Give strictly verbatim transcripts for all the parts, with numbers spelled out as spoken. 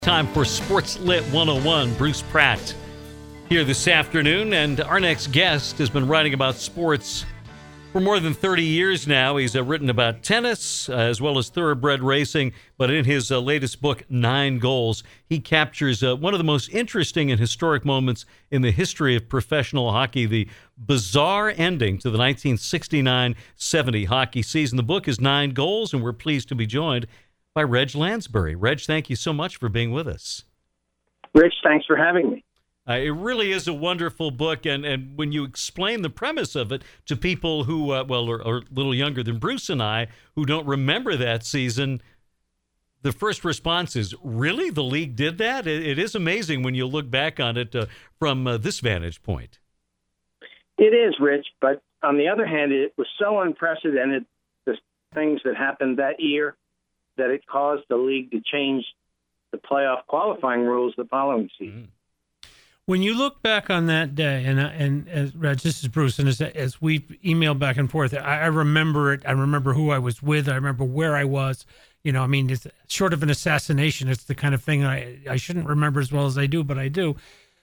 Time for Sports Lit one oh one. Bruce Pratt here this afternoon, and our next guest has been writing about sports for more than thirty years now. He's uh, written about tennis uh, as well as thoroughbred racing, but in his uh, latest book, Nine Goals, he captures uh, one of the most interesting and historic moments in the history of professional hockey, the bizarre ending to the nineteen sixty-nine seventy hockey season. The book is Nine Goals, and we're pleased to be joined by Reg Lansbury. Reg, thank you so much for being with us. Rich, thanks for having me. Uh, it really is a wonderful book, and, and when you explain the premise of it to people who, uh, well, are, are a little younger than Bruce and I, who don't remember that season, the first response is, really? The league did that? It, it is amazing when you look back on it uh, from uh, this vantage point. It is, Rich, but on the other hand, it was so unprecedented, the things that happened that year, that it caused the league to change the playoff qualifying rules the following season. When you look back on that day, and and as Reg, this is Bruce, and as, as we emailed back and forth, I, I remember it. I remember who I was with. I remember where I was. You know, I mean, it's short of an assassination. It's the kind of thing I I shouldn't remember as well as I do, but I do.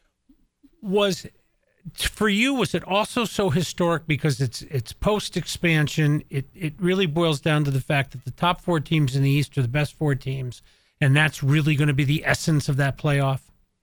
Was for you, was it also so historic because it's it's post-expansion? It it really boils down to the fact that the top four teams in the East are the best four teams, and that's really going to be the essence of that playoff?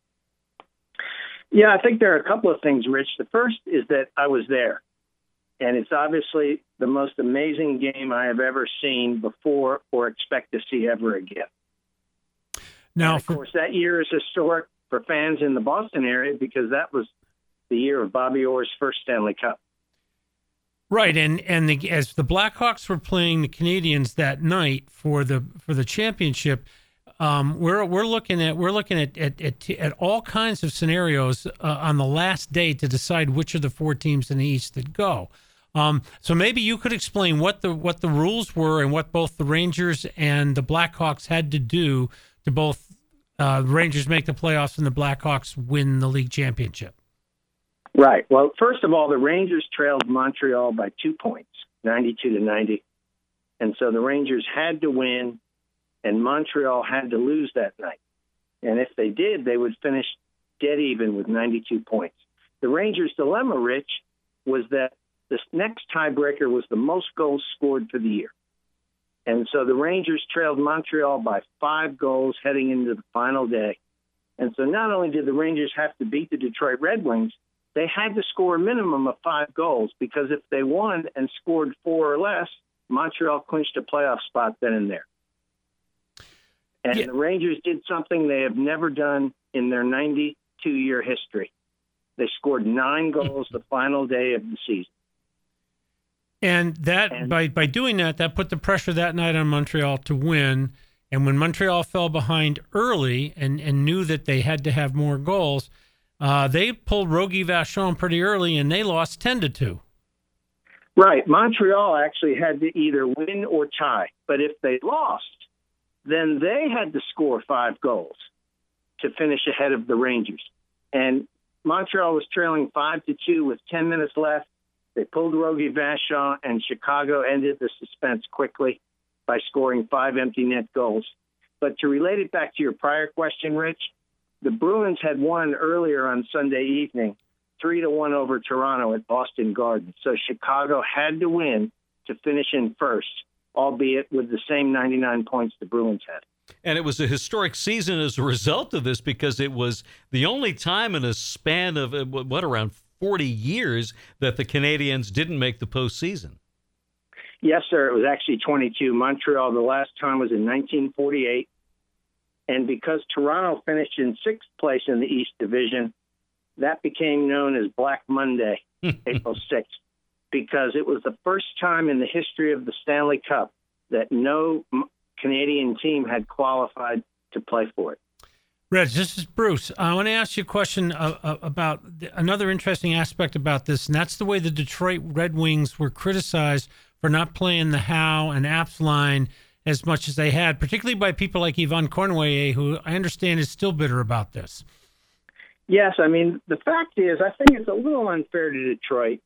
Yeah, I think there are a couple of things, Rich. The first is that I was there, and it's obviously the most amazing game I have ever seen before or expect to see ever again. Now, and of for- course, that year is historic for fans in the Boston area because that was the year of Bobby Orr's first Stanley Cup. Right, and and the, as the Blackhawks were playing the Canadiens that night for the for the championship, um, we're we're looking at we're looking at at, at, at all kinds of scenarios uh, on the last day to decide which of the four teams in the East that go. Um, so maybe you could explain what the what the rules were and what both the Rangers and the Blackhawks had to do to both uh, the Rangers make the playoffs and the Blackhawks win the league championship. Right. Well, first of all, the Rangers trailed Montreal by two points, ninety-two to ninety. And so the Rangers had to win, and Montreal had to lose that night. And if they did, they would finish dead even with ninety-two points. The Rangers' dilemma, Rich, was that this next tiebreaker was the most goals scored for the year. And so the Rangers trailed Montreal by five goals heading into the final day. And so not only did the Rangers have to beat the Detroit Red Wings, they had to score a minimum of five goals because if they won and scored four or less, Montreal clinched a playoff spot then and there. And yeah. The Rangers did something they have never done in their ninety-two-year history. They scored nine goals the final day of the season. And that and, by, by doing that, that put the pressure that night on Montreal to win. And when Montreal fell behind early and, and knew that they had to have more goals, Uh, they pulled Rogie Vachon pretty early, and they lost ten to two. Right. Montreal actually had to either win or tie. But if they lost, then they had to score five goals to finish ahead of the Rangers. And Montreal was trailing five to two with ten minutes left. They pulled Rogie Vachon, and Chicago ended the suspense quickly by scoring five empty net goals. But to relate it back to your prior question, Rich, the Bruins had won earlier on Sunday evening, three to one over Toronto at Boston Garden. So Chicago had to win to finish in first, albeit with the same ninety-nine points the Bruins had. And it was a historic season as a result of this because it was the only time in a span of, what, around forty years that the Canadiens didn't make the postseason. Yes, sir. It was actually twenty-two. Montreal, the last time was in nineteen forty-eight. And because Toronto finished in sixth place in the East Division, that became known as Black Monday, April sixth, because it was the first time in the history of the Stanley Cup that no Canadian team had qualified to play for it. Reg, this is Bruce. I want to ask you a question uh, uh, about another interesting aspect about this, and that's the way the Detroit Red Wings were criticized for not playing the Howe and Apps line as much as they had, particularly by people like Yvon Cornway, who I understand is still bitter about this. Yes, I mean, the fact is, I think it's a little unfair to Detroit,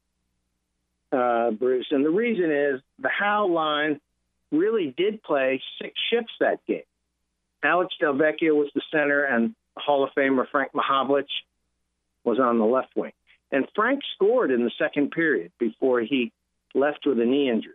uh, Bruce, and the reason is the Howe line really did play six shifts that game. Alex Delvecchio was the center, and Hall of Famer Frank Mahovlich was on the left wing. And Frank scored in the second period before he left with a knee injury.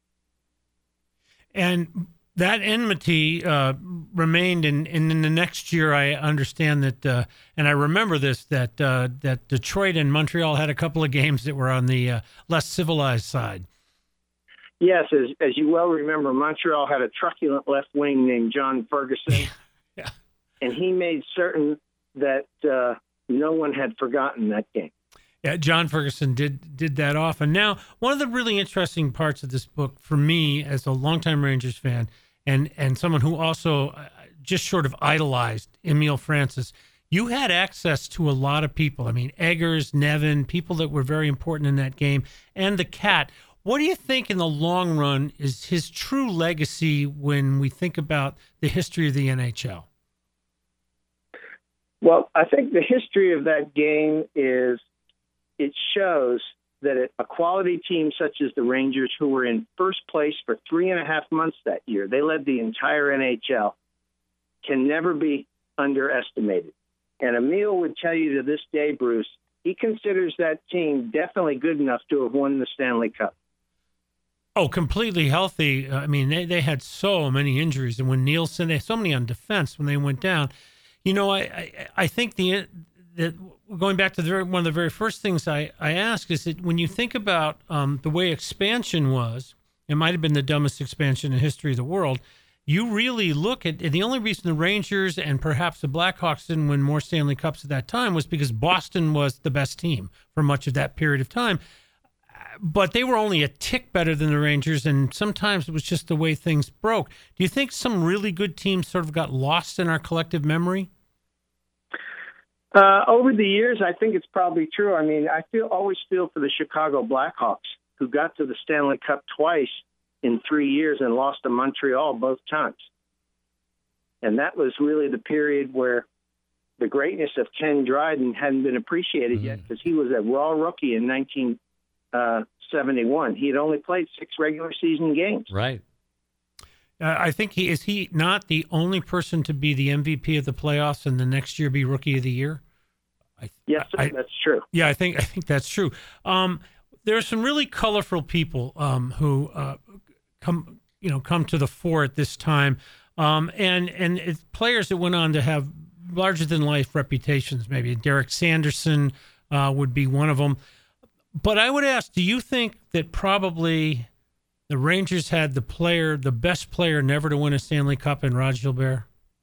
And that enmity uh, remained, and in, in the next year, I understand that, uh, and I remember this, that uh, that Detroit and Montreal had a couple of games that were on the uh, less civilized side. Yes, as, as you well remember, Montreal had a truculent left wing named John Ferguson, yeah. and he made certain that uh, no one had forgotten that game. Yeah, John Ferguson did did that often. Now, one of the really interesting parts of this book for me as a longtime Rangers fan and, and someone who also just sort of idolized Emile Francis, you had access to a lot of people. I mean, Eggers, Nevin, people that were very important in that game, and the Cat. What do you think in the long run is his true legacy when we think about the history of the N H L? Well, I think the history of that game is it shows that a quality team such as the Rangers, who were in first place for three and a half months that year, they led the entire N H L, can never be underestimated. And Emile would tell you to this day, Bruce, he considers that team definitely good enough to have won the Stanley Cup. Oh, completely healthy. I mean, they, they had so many injuries. And when Nielsen, they had so many on defense when they went down. You know, I, I, I think the that going back to the very, one of the very first things I, I ask is that when you think about um, the way expansion was, it might have been the dumbest expansion in the history of the world. You really look at the only reason the Rangers and perhaps the Blackhawks didn't win more Stanley Cups at that time was because Boston was the best team for much of that period of time. But they were only a tick better than the Rangers, and sometimes it was just the way things broke. Do you think some really good teams sort of got lost in our collective memory? Uh, over the years, I think it's probably true. I mean, I feel always feel for the Chicago Blackhawks, who got to the Stanley Cup twice in three years and lost to Montreal both times. And that was really the period where the greatness of Ken Dryden hadn't been appreciated mm-hmm. yet, because he was a raw rookie in nineteen seventy-one. He had only played six regular season games. Right. Uh, I think he is he not the only person to be the M V P of the playoffs and the next year be Rookie of the Year? I, yes, I, that's true. Yeah, I think I think that's true. Um, there are some really colorful people um, who uh, come you know come to the fore at this time, um, and and it's players that went on to have larger than life reputations. Maybe Derek Sanderson uh, would be one of them. But I would ask, do you think that probably the Rangers had the player, the best player never to win a Stanley Cup in Rod Gilbert?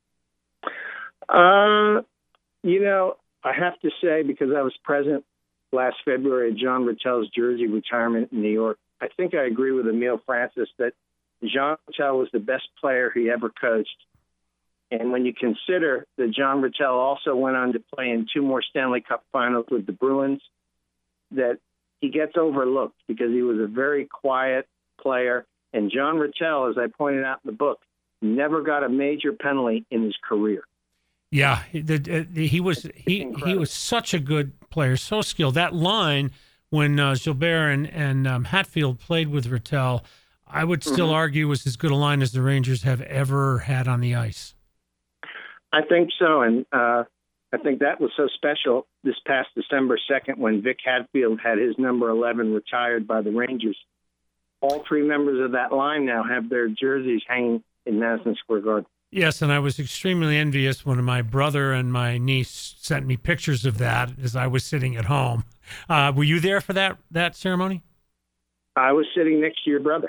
Uh, you know, I have to say, because I was present last February at John Rattel's jersey retirement in New York, I think I agree with Emile Francis that Jean Rattel was the best player he ever coached. And when you consider that John Rattel also went on to play in two more Stanley Cup finals with the Bruins, that he gets overlooked because he was a very quiet player. And John Rattel, as I pointed out in the book, never got a major penalty in his career. Yeah, the, the, he was he, he was such a good player, so skilled. That line when uh, Gilbert and, and um, Hatfield played with Rattel, I would still mm-hmm. argue was as good a line as the Rangers have ever had on the ice. I think so, and uh, I think that was so special this past December second when Vic Hatfield had his number eleven retired by the Rangers. All three members of that line now have their jerseys hanging in Madison Square Garden. Yes, and I was extremely envious when my brother and my niece sent me pictures of that as I was sitting at home. Uh, were you there for that that ceremony? I was sitting next to your brother.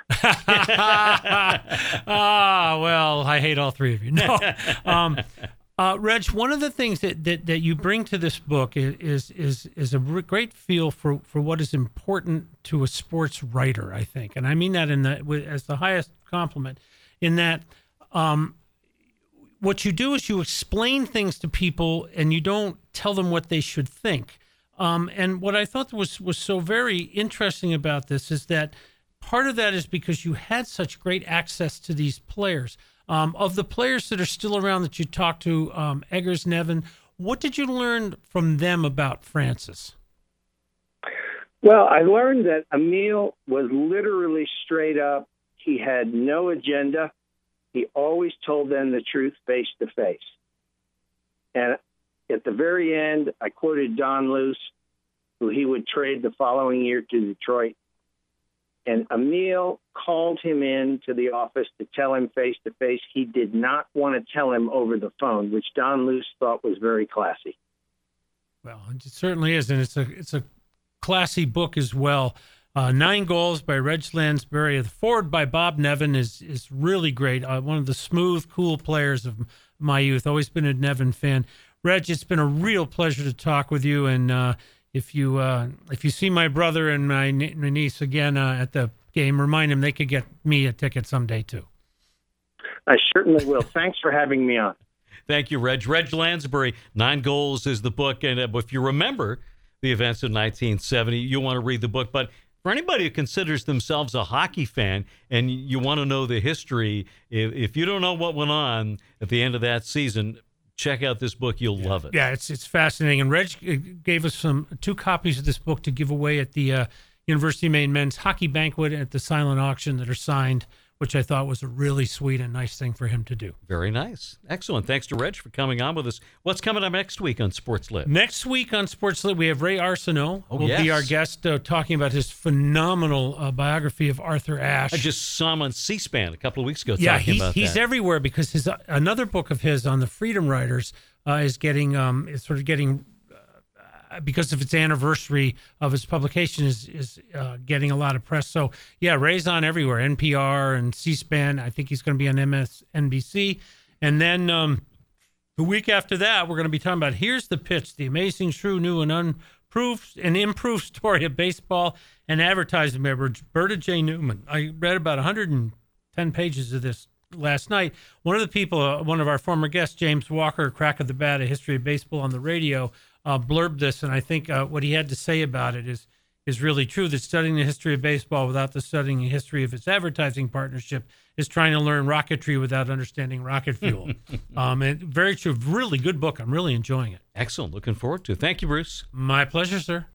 Ah, well, I hate all three of you. No, um, uh, Reg, one of the things that, that, that you bring to this book is is is a great feel for, for what is important to a sports writer, I think, and I mean that in the as the highest compliment. In that, um, what you do is you explain things to people, and you don't tell them what they should think. Um, and what I thought was was so very interesting about this is that part of that is because you had such great access to these players. Um, of the players that are still around that you talked to, um, Eggers, Nevin, what did you learn from them about Francis? Well, I learned that Emile was literally straight up. He had no agenda. he always told them the truth face to face. And at the very end, I quoted Don Luce, who he would trade the following year to Detroit. And Emile called him in to the office to tell him face to face he did not want to tell him over the phone, which Don Luce thought was very classy. Well, it certainly is, and it's a it's a classy book as well. Uh, Nine Goals by Reg Lansbury. The forward by Bob Nevin is is really great. Uh, one of the smooth, cool players of my youth. Always been a Nevin fan. Reg, it's been a real pleasure to talk with you. And uh, if you uh, if you see my brother and my, my niece again uh, at the game, remind them they could get me a ticket someday too. I certainly will. Thanks for having me on. Thank you, Reg. Reg Lansbury, Nine Goals is the book. And uh, if you remember the events of nineteen seventy, you want to read the book. But for anybody who considers themselves a hockey fan and you want to know the history, if, if you don't know what went on at the end of that season, check out this book. You'll yeah. love it. Yeah, it's it's fascinating. And Reg gave us some two copies of this book to give away at the uh, University of Maine Men's Hockey Banquet at the silent auction that are signed, which I thought was a really sweet and nice thing for him to do. Very nice. Excellent. Thanks to Reg for coming on with us. What's coming up next week on Sports Lit? Next week on Sports Lit, we have Ray Arsenault. Oh, will yes. be our guest uh, talking about his phenomenal uh, biography of Arthur Ashe. I just saw him on C-SPAN a couple of weeks ago yeah, talking he's, about he's that. everywhere because his uh, another book of his on the Freedom Riders uh, is getting um, is sort of getting uh, because of its anniversary of its publication is is uh, getting a lot of press. So yeah, Ray's on everywhere, N P R and C-SPAN. I think he's going to be on M S N B C, and then um, the week after that, we're going to be talking about Here's the Pitch: the amazing, true, new, and unproved and improved story of baseball and advertising by Roberta J. Newman. I read about one hundred ten pages of this last night. One of the people, uh, one of our former guests, James Walker, Crack of the Bat, A History of Baseball on the Radio, uh, blurbed this, and I think uh, what he had to say about it is is really true, that studying the history of baseball without the studying the history of its advertising partnership is trying to learn rocketry without understanding rocket fuel. um, and very true. Really good book. I'm really enjoying it. Excellent. Looking forward to it. Thank you, Bruce. My pleasure, sir.